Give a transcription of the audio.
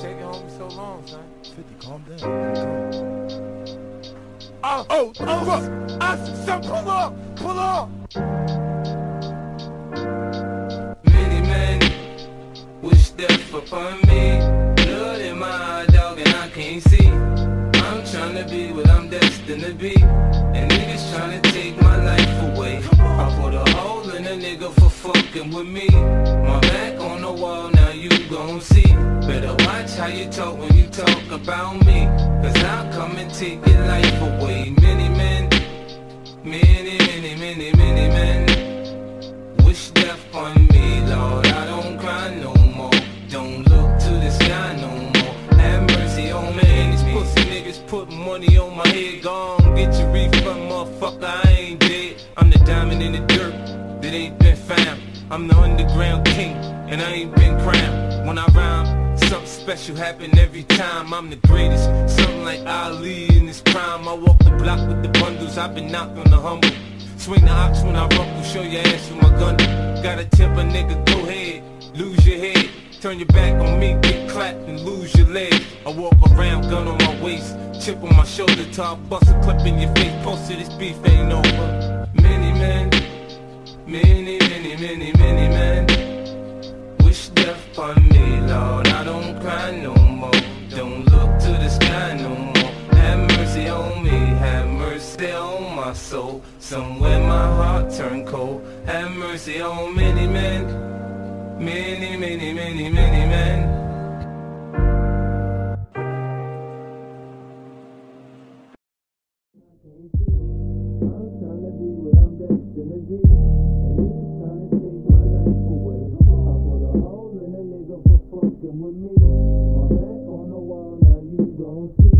taking homie so long, son? 50, calm down. Son, pull up! Many men wish death upon me. Blood in my eye, dog, and I can't see. I'm tryna be what I'm destined to be, and niggas tryna take my life away. I put a hole in a nigga for fucking with me. My back on the wall, now you gon' see. Better watch how you talk when you talk about me, cause I'll come and take your life away. Many men, many men wish death on me, Lord. I don't cry no more, don't look to the sky no more. Have mercy on me. These pussy niggas put money on my head. Gone, get your refund, motherfucker, I ain't dead. I'm the diamond in the dirt that ain't been found. I'm the underground king, and I ain't been crowned. When I rhyme, something special happen every time. I'm the greatest, something like Ali in his prime. I walk the block with the bundles, I've been knocked on the humble. Swing the ox when I rumble, show your ass with my gun. Gotta tip a nigga, go ahead, lose your head. Turn your back on me, get clapped and lose your leg. I walk around, gun on my waist, chip on my shoulder, top, bust a clip in your face. Posted this beef ain't over. Many men, many men wish death on me, Lord. I don't cry no more, don't look to the sky no more. Have mercy on me, have mercy on my soul. Somewhere my heart turned cold. Have mercy on many men, many men. I'm tryna be what I'm destined to be, and niggas tryna take my life away. I put a hole in a nigga for fucking with me. My back on the wall, now you gon' see.